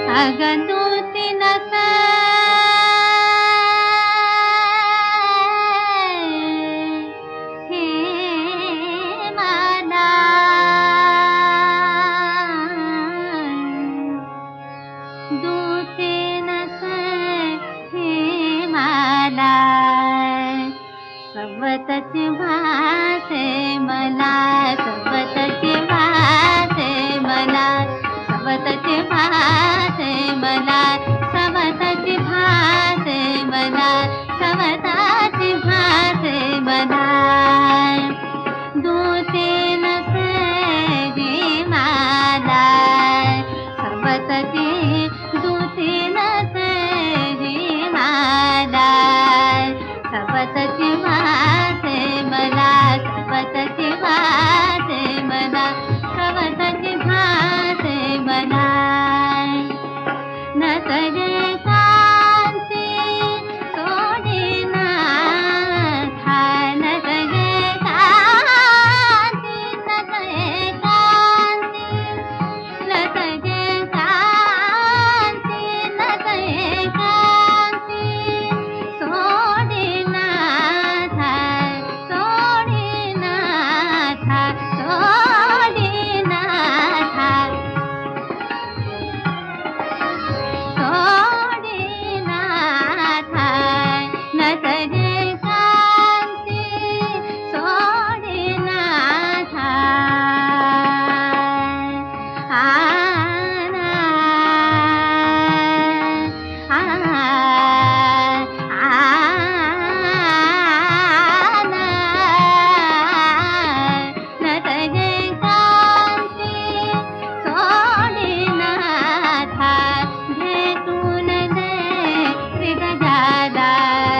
अगं दूती नसे हे मला दूती नसे हे मला सोबतची भासे मला सोबतची भासे मला सोबतची भासे मला सोबतची भासे मला सोबतची भासे मला दूती नसे हे मला सोबतची दूती नसे हे मला सोबतची भासे मला सोबतची भासे मला सोबतची भासे मला नसरे कांती सोडीना था नसरे कांती नसरे कांती नसरे कांती नसरे कांती सोडीना था सोडीना था सोडीना था सोडीना था नसरे कांती सोडीना था आना आना नसरे कांती सोडीना था भेटून दे हृदयाला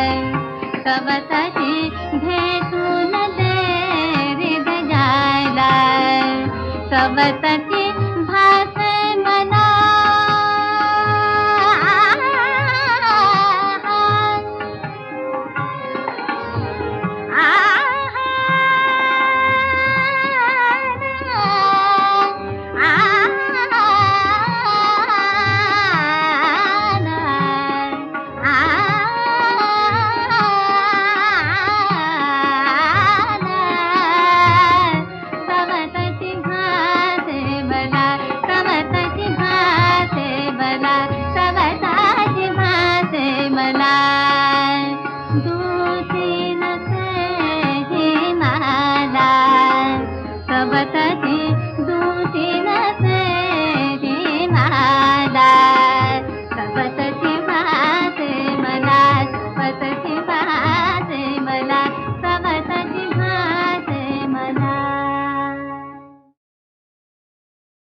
सोबतची भेटून दे हृदयाला सोबतची